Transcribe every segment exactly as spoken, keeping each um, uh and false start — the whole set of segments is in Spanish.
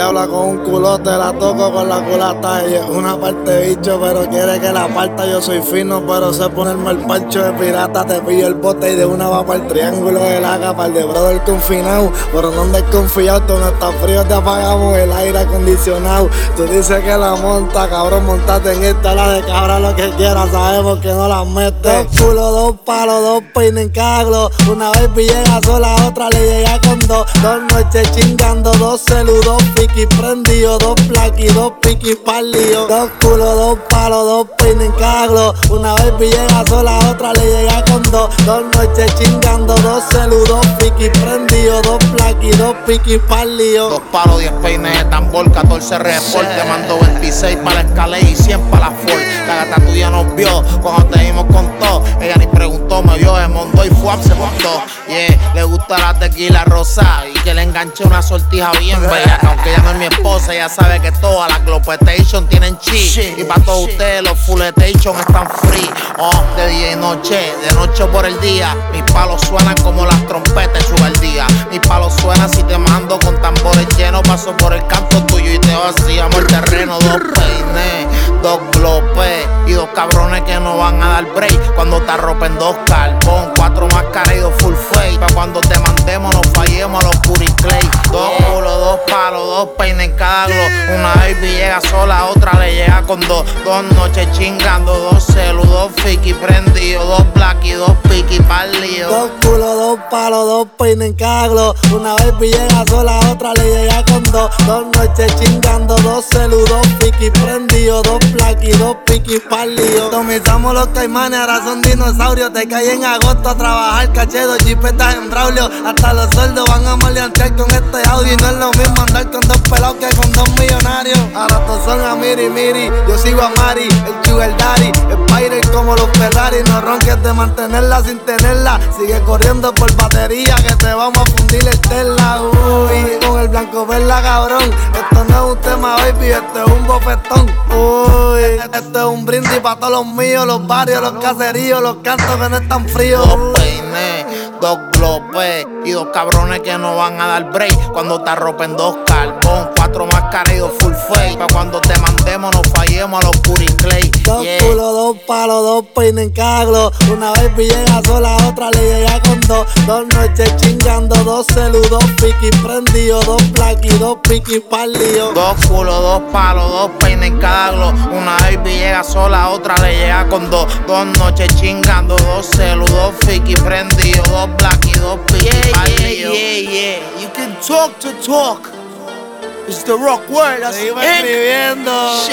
habla con un culote, la toco con la culata. Ella es una parte bicho, pero quiere que la parta. Yo soy fino, pero sé ponerme el pancho de pirata. Te pillo el bote y de una va para el triángulo de la capa. El de brother confinado, pero no andes confiado. Tú no estás frío, te apagamos el aire acondicionado. Tú dices que la monta, cabrón, montate en esta, la de cabra lo que quieras. Sabemos que no la metes. Dos culos, dos palos, dos peines en caglo. Una vez llega sola, otra le llega con dos. Dos noches chingando, dos celu, dos piqui prendido, dos plaqui, dos piqui pa'l lío. Dos culos, dos palos, dos peines en caglo. Una vez llega sola, otra le llega con dos. Dos noches chingando, dos celu, dos piqui prendido, dos plaqui, dos piqui pa'l lío. Dos palos, diez peines de tambor, catorce report. Te mando veintiséis para la escalera y cien para la Ford. La gata tuya nos vio cuando te dimos con todo. Ella ni preguntó, me vio, se montó y fuap se montó. Yeah, le gusta la tequila rosa y que le enganche una sortija bien bella. Que aunque ella no es mi esposa, ella sabe que todas las Glopetation tienen chi. Y para todos ustedes los Fulletation están free. Oh, de día y noche, de noche por el día. Mis palos suenan como las trompetas de su galdía. Mis palos suenan si te mando con tambores llenos. Paso por el canto tuyo y te vaciamos el terreno. Dos peines, dos glopes y dos cabrones que no van a dar break. Cuando te arropen dos carbón, cuatro máscaras y dos full face. Pa' cuando te mandemos no fallemos a los Puriclay. Dos culos, dos palos, dos peines en cada glow. Una baby llega sola, otra le llega con dos. Dos noches chingando, dos celu, dos fiki prendidos, dos black y dos piqui pa'l lío. Dos culos, dos palos, dos peines en caglo. Una baby llega sola, otra le llega con dos. Dos noches chingando, dos celu, dos piqui prendidos, dos black y dos piqui pa'l lío. Tomizamos los caimanes, ahora son dinosaurios. Te caí en agosto a trabajar, caché dos jipetas en Braulio. Hasta los sordos van a maleantear con este audio. Y no es lo mismo andar con dos pelados que con dos millonarios. Ahora todos son a miri miri, yo sigo a Mari, el sugar daddy, Spider como los Ferrari. No ronques de mantenerla sin tenerla. Sigue corriendo por batería que te vamos a fundir el Tesla. Uy, con el blanco verla cabrón. Esto no es un tema baby, esto es un bofetón. Uy, esto es un brindis para todos los míos, los barrios, los caseríos, los cantos que no están fríos. Dos peines, dos glopes y dos cabrones que no van a dar break. Cuando te arropen dos carbón, cuatro máscaras y dos full face. Pa' cuando te mandemos no fallemos a los Puriclay. Dos Yeah. culos, dos palos, dos peines en caglo. Una baby llega sola, otra le llega con dos. Dos noches chingando, dos celu, dos piqui prendidos, dos black y dos piqui pa'l lío. Dos culos, dos palos, dos peines en cada glow. Una baby llega sola, otra le llega con dos. Dos noches chingando, dos celu, dos fiki prendidos, dos black y dos piqui pa'l lío. Yeah, yeah, you can talk to talk. It's the rock word, that's Seguimos it. escribiendo.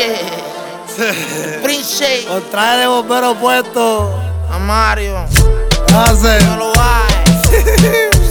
Shit. Prince Con traje de bombero puesto. A Mario, Hace. no lo hay.